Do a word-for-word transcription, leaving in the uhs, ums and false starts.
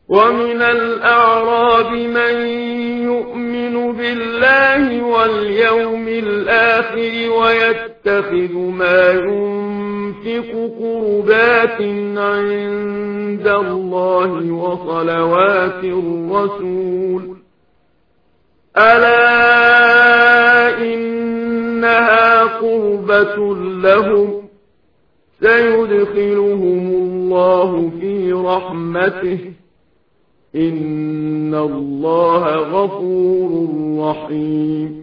ومن الأعراب من يؤمن بالله واليوم الآخر ويتخذ ما ينفق قربات عند الله وصلوات الرسول ألا إنها قربة لهم سيدخلهم الله في رحمته إن الله غفور رحيم